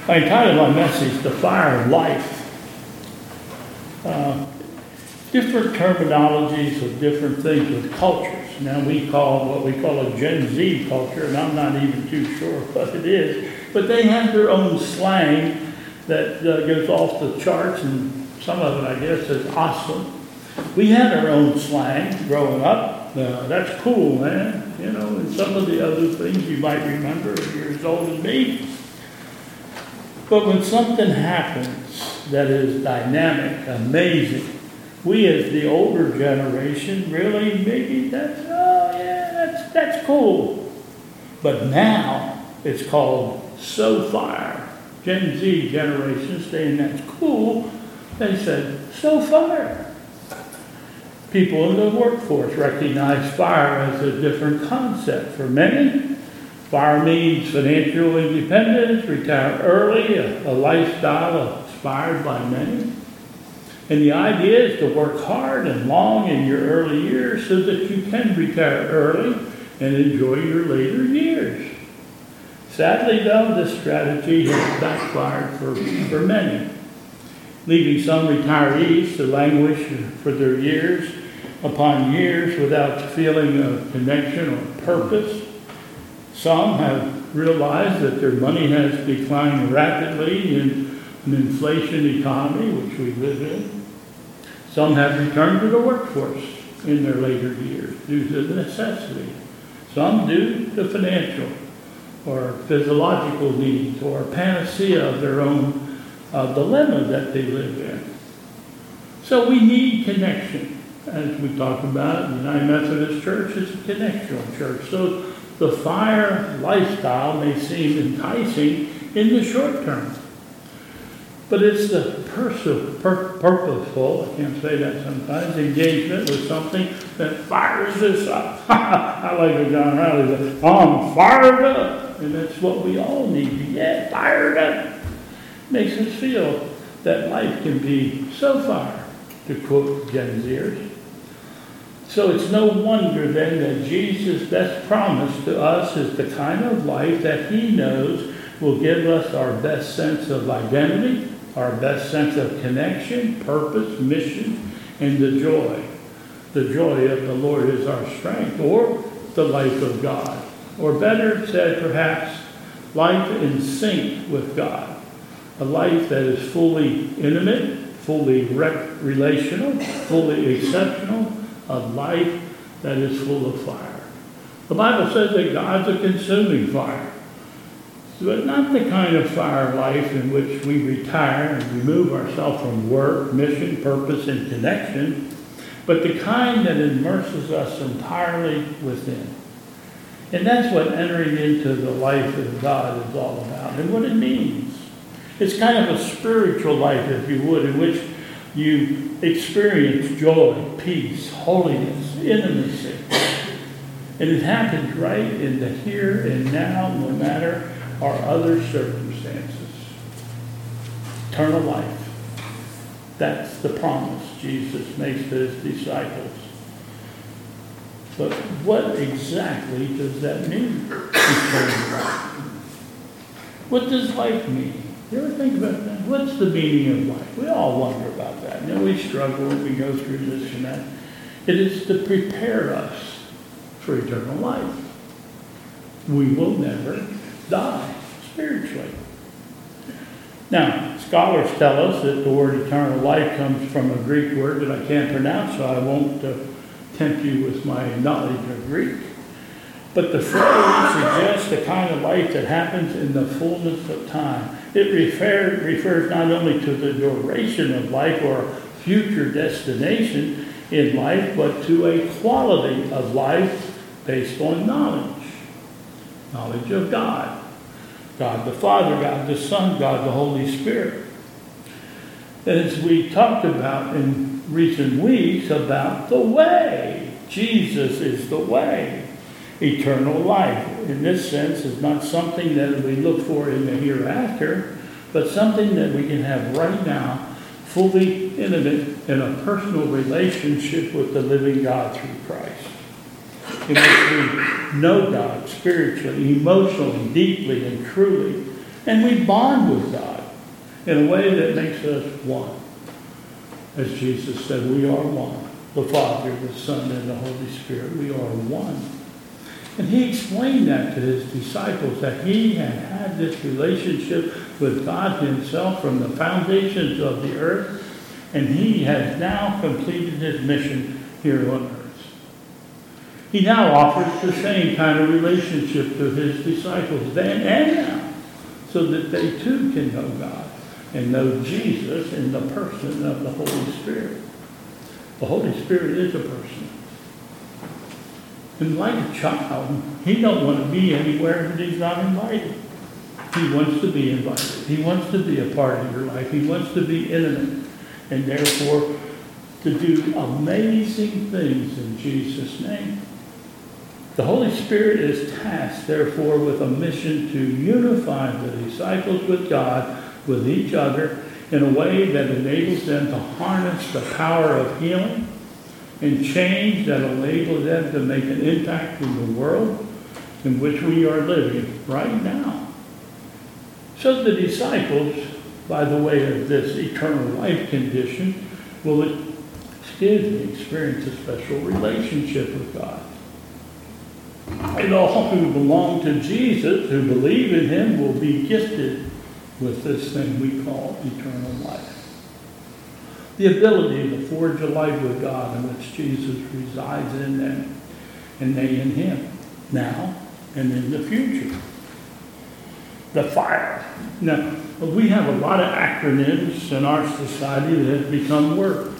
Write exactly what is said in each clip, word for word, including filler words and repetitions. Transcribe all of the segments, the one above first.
I entitled my message, The Fire of Life. Uh, different terminologies of different things with cultures. Now we call what we call a Gen Z culture, and I'm not even too sure what it is, but they have their own slang that uh, goes off the charts, and some of it, I guess, is awesome. We had our own slang growing up. Uh, that's cool, man. You know, and some of the other things you might remember if you're as old as me. But when something happens that is dynamic, amazing, we as the older generation really maybe that's, oh yeah, that's, that's cool. But now it's called so fire. Gen Z generation saying that's cool, they said so fire. People in the workforce recognize fire as a different concept. For many, fire means financial independence, retire early, a, a lifestyle inspired by many. And the idea is to work hard and long in your early years so that you can retire early and enjoy your later years. Sadly, though, this strategy has backfired for, for many, leaving some retirees to languish for their years upon years without feeling a connection or purpose. Some have realized that their money has declined rapidly in an inflation economy, which we live in. Some have returned to the workforce in their later years due to necessity. Some due to financial or physiological needs or panacea of their own uh, dilemma that they live in. So we need connection. As we talk about it, United Methodist Church is a connectional church. So the fire lifestyle may seem enticing in the short term. But it's the pers- pur- purposeful, I can't say that sometimes, engagement with something that fires us up. I like what John Riley said, I'm fired up. And that's what we all need to get fired up. Makes us feel that life can be so fire, to quote Gen Zers. So it's no wonder then that Jesus' best promise to us is the kind of life that he knows will give us our best sense of identity, our best sense of connection, purpose, mission, and the joy. The joy of the Lord is our strength, or the life of God. Or better said, perhaps, life in sync with God. A life that is fully intimate, fully re- relational, fully exceptional. A life that is full of fire. The Bible says that God's a consuming fire. But not the kind of fire life in which we retire and remove ourselves from work, mission, purpose, and connection, but the kind that immerses us entirely within. And that's what entering into the life of God is all about and what it means. It's kind of a spiritual life, if you would, in which you experience joy, peace, holiness, intimacy. And it happens right in the here and now, no matter our other circumstances. Eternal life. That's the promise Jesus makes to his disciples. But what exactly does that mean? Eternal life. What does life mean? You ever think about that? What's the meaning of life? We all wonder about that. You know, we struggle when we go through this and that. It is to prepare us for eternal life. We will never die spiritually. Now, scholars tell us that the word eternal life comes from a Greek word that I can't pronounce, so I won't uh, tempt you with my knowledge of Greek. But the phrase suggests the kind of life that happens in the fullness of time. It refer, refers not only to the duration of life or future destination in life, but to a quality of life based on knowledge. Knowledge of God. God the Father, God the Son, God the Holy Spirit. As we talked about in recent weeks about the way. Jesus is the way. Eternal life, in this sense, is not something that we look for in the hereafter, but something that we can have right now, fully intimate in a personal relationship with the living God through Christ. In which we know God spiritually, emotionally, deeply, and truly, And we bond with God in a way that makes us one. As Jesus said, we are one. The Father, the Son, and the Holy Spirit, we are one. And he explained that to his disciples, that he had had this relationship with God himself from the foundations of the earth, and he has now completed his mission here on earth. He now offers the same kind of relationship to his disciples then and now, so that they too can know God and know Jesus in the person of the Holy Spirit. The Holy Spirit is a person. And like a child, he don't want to be anywhere that he's not invited. He wants to be invited. He wants to be a part of your life. He wants to be intimate. And therefore, to do amazing things in Jesus' name. The Holy Spirit is tasked, therefore, with a mission to unify the disciples with God, with each other, in a way that enables them to harness the power of healing and change that enables them to make an impact in the world in which we are living right now. So the disciples, by the way of this eternal life condition, will excuse me, experience a special relationship with God. And all who belong to Jesus, who believe in him, will be gifted with this thing we call eternal life. The ability to forge a life with God in which Jesus resides in them and they in him, now and in the future. The fire. Now, we have a lot of acronyms in our society that have become words.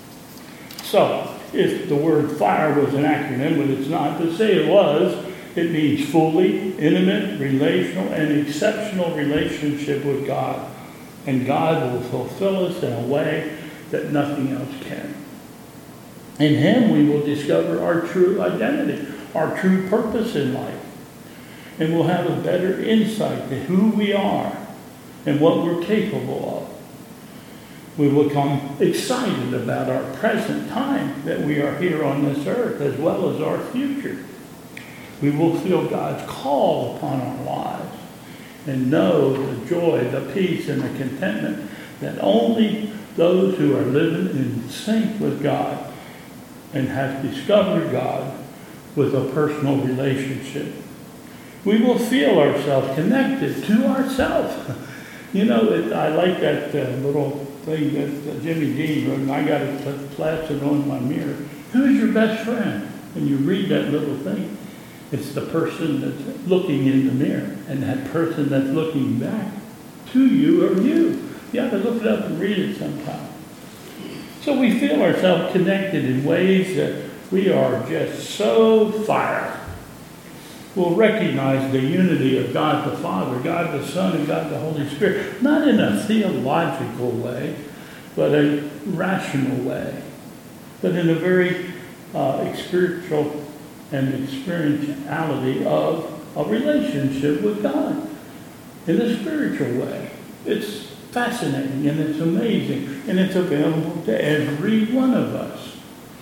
So, if the word fire was an acronym, but it's not, to say it was, it means fully, intimate, relational, and exceptional relationship with God. And God will fulfill us in a way that nothing else can. In him we will discover our true identity, our true purpose in life. And we'll have a better insight to who we are and what we're capable of. We will become excited about our present time that we are here on this earth, as well as our future. We will feel God's call upon our lives and know the joy, the peace, and the contentment that only those who are living in sync with God and have discovered God with a personal relationship. We will feel ourselves connected to ourselves. You know, it, I like that uh, little thing that uh, Jimmy Dean wrote, and I got it plastered on my mirror. Who is your best friend? And you read that little thing. It's the person that's looking in the mirror, and that person that's looking back to you or you. You have to look it up and read it sometime. So we feel ourselves connected in ways that we are just so fire. We'll recognize the unity of God the Father, God the Son, and God the Holy Spirit, not in a theological way, but a rational way, but in a very uh, spiritual and experientiality of a relationship with God in a spiritual way. It's fascinating and it's amazing, and it's available to every one of us.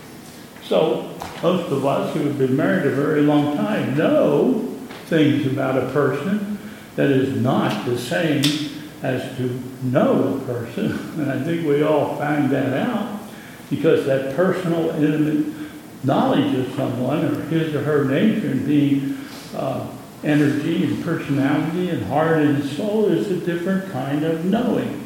So most of us who have been married a very long time know things about a person that is not the same as to know a person. And I think we all find that out because that personal, intimate knowledge of someone or his or her nature and being uh, energy and personality and heart and soul is a different kind of knowing.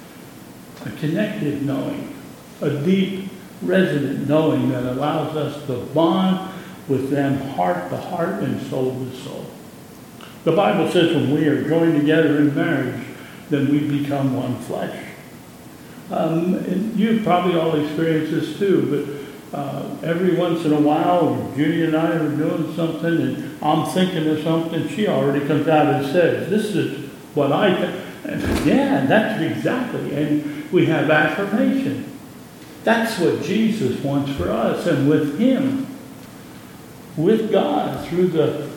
A connected knowing. A deep, resonant knowing that allows us to bond with them heart to heart and soul to soul. The Bible says when we are joined together in marriage, then we become one flesh. Um, and you've probably all experienced this too, but uh, every once in a while, Judy and I are doing something, and I'm thinking of something, she already comes out and says, this is what I think. And yeah, that's exactly. And we have affirmation. That's what Jesus wants for us, and with him, with God, through the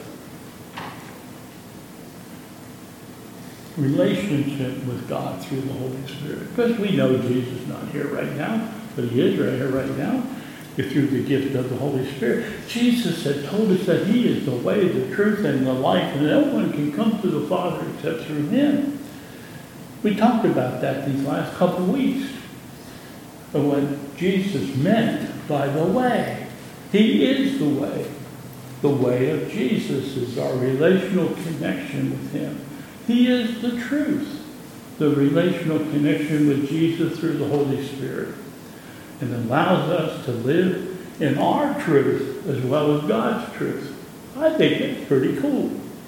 relationship with God through the Holy Spirit. Because we know Jesus is not here right now, but he is right here right now. through the gift of the Holy Spirit. Jesus had told us that he is the way, the truth, and the life, and no one can come to the Father except through him. We talked about that these last couple of weeks. But what Jesus meant by the way. He is the way. The way of Jesus is our relational connection with him. He is the truth. The relational connection with Jesus through the Holy Spirit. And allows us to live in our truth as well as God's truth. I think that's pretty cool.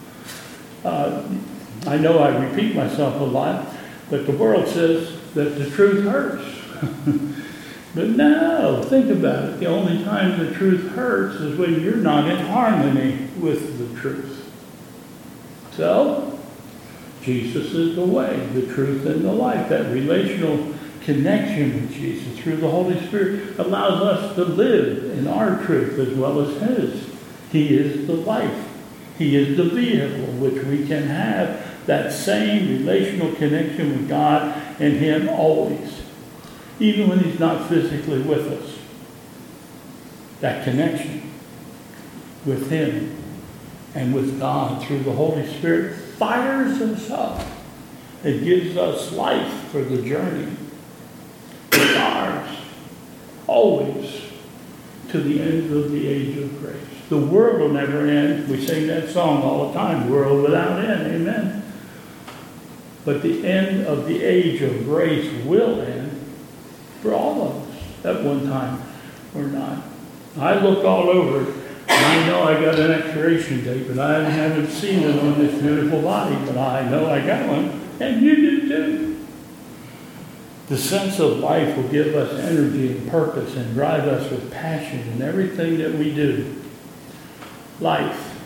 Uh, I know I repeat myself a lot, but the world says that the truth hurts. But no, think about it. The only time the truth hurts is when you're not in harmony with the truth. So, Jesus is the way, the truth, and the life. That relational connection with Jesus through the Holy Spirit allows us to live in our truth as well as his. He is the life. He is the vehicle which we can have that same relational connection with God and him always, even when he's not physically with us. That connection with him and with God through the Holy Spirit fires us up. It gives us life for the journey. It's ours, always, to the end of the age of grace. The world will never end. We sing that song all the time, world without end, amen. But the end of the age of grace will end for all of us at one time or not. I looked all over it, and I know I got an expiration date, but I haven't seen it on this beautiful body, but I know I got one, and you do too. The sense of life will give us energy and purpose and drive us with passion in everything that we do. Life.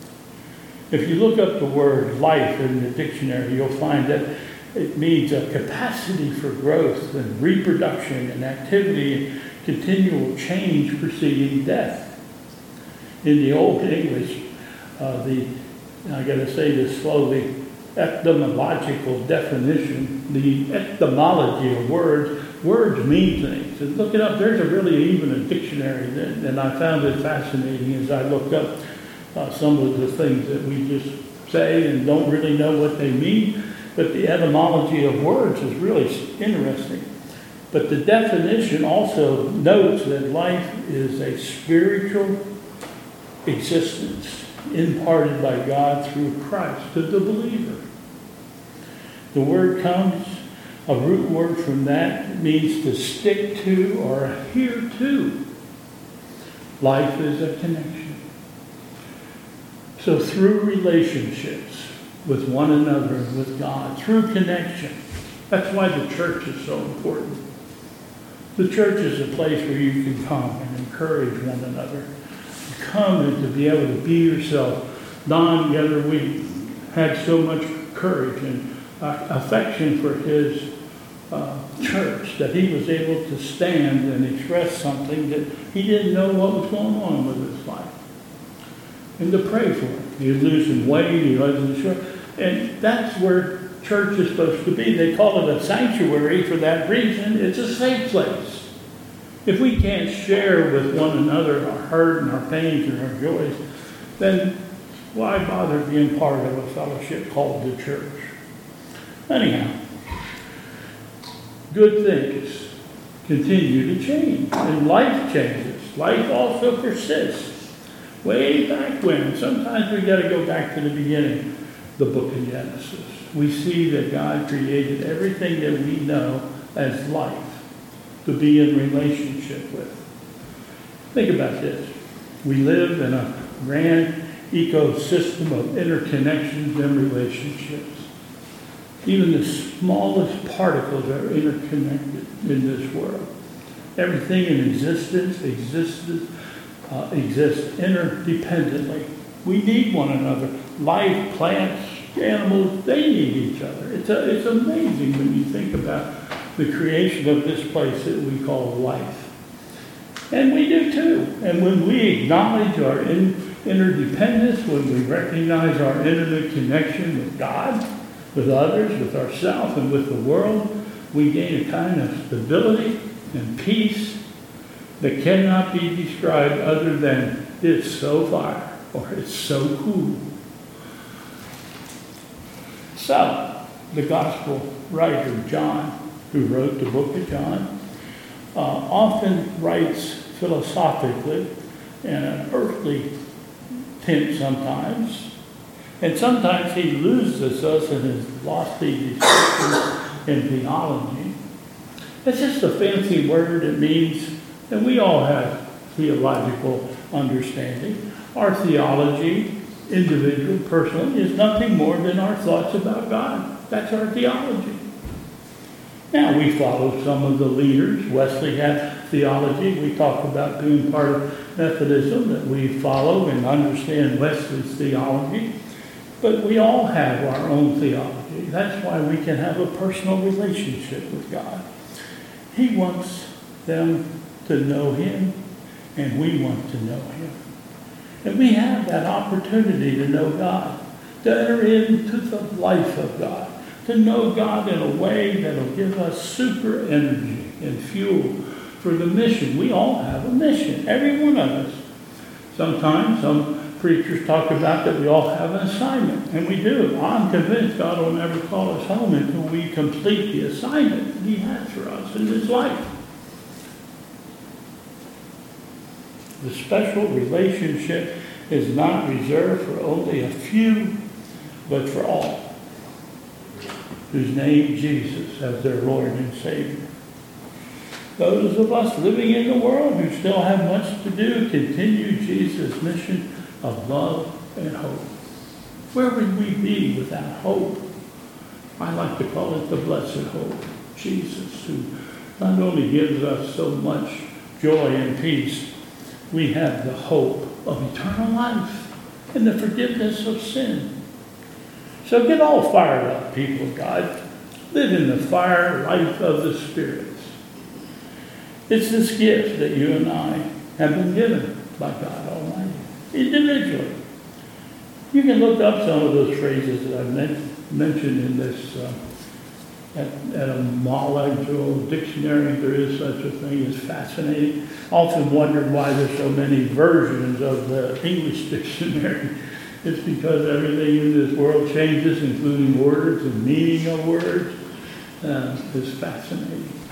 If you look up the word life in the dictionary, you'll find that it means a capacity for growth and reproduction and activity and continual change preceding death. In the Old English, uh, the, I got to say this slowly, etymological definition, the etymology of words, words mean things. And look it up. There's a really even a dictionary, that, and I found it fascinating as I looked up uh, some of the things that we just say and don't really know what they mean. But the etymology of words is really interesting. But the definition also notes that life is a spiritual existence imparted by God through Christ to the believer. The word comes, a root word from that means to stick to or adhere to. Life is a connection. So through relationships with one another and with God, through connection, that's why the church is so important. The church is a place where you can come and encourage one another. Come and to be able to be yourself. Don, the other week, had so much courage and uh, affection for his uh, church that he was able to stand and express something that he didn't know what was going on with his life. And to pray for him. He was losing weight, he wasn't sure. And that's where church is supposed to be. They call it a sanctuary for that reason. It's a safe place. If we can't share with one another our hurt and our pains and our joys, then why bother being part of a fellowship called the church? Anyhow, good things continue to change, and life changes. Life also persists. Way back when, sometimes we got to go back to the beginning, the book of Genesis. We see that God created everything that we know as life to be in relationship with. Think about this. We live in a grand ecosystem of interconnections and relationships. Even the smallest particles are interconnected in this world. Everything in existence exists, uh, exists interdependently. We need one another. Life, plants, animals, they need each other. It's, a, it's amazing when you think about the creation of this place that we call life. And we do too. And when we acknowledge our in, interdependence, when we recognize our intimate connection with God, with others, with ourselves, and with the world, we gain a kind of stability and peace that cannot be described other than it's so fire or it's so cool. So, the gospel writer John, who wrote the book of John, uh, often writes philosophically in an earthly tint sometimes, and sometimes he loses us in his lofty descriptions in theology. It's just a fancy word. It means, and we all have theological understanding. Our theology, individual, personal, is nothing more than our thoughts about God. That's our theology. Now, we follow some of the leaders. Wesley had theology. We talk about being part of Methodism, that we follow and understand Wesley's theology. But we all have our own theology. That's why we can have a personal relationship with God. He wants them to know him, and we want to know him. And we have that opportunity to know God, to enter into the life of God, to know God in a way that will give us super energy and fuel for the mission. We all have a mission, every one of us. Sometimes some preachers talk about that we all have an assignment, and we do. I'm convinced God will never call us home until we complete the assignment he has for us in this life. The special relationship is not reserved for only a few, but for all whose name Jesus as their Lord and Savior. Those of us living in the world who still have much to do continue Jesus' mission of love and hope. Where would we be without hope? I like to call it the blessed hope. Jesus, who not only gives us so much joy and peace, we have the hope of eternal life and the forgiveness of sin. So get all fired up, people of God. Live in the fire life of the spirits. It's this gift that you and I have been given by God Almighty, individually. You can look up some of those phrases that I've men- mentioned in this, uh, at, at a molecular dictionary. There is such a thing. It's fascinating. Often wondered why there's so many versions of the English dictionary. It's because everything in this world changes, including words and meaning of words. Uh, it's fascinating.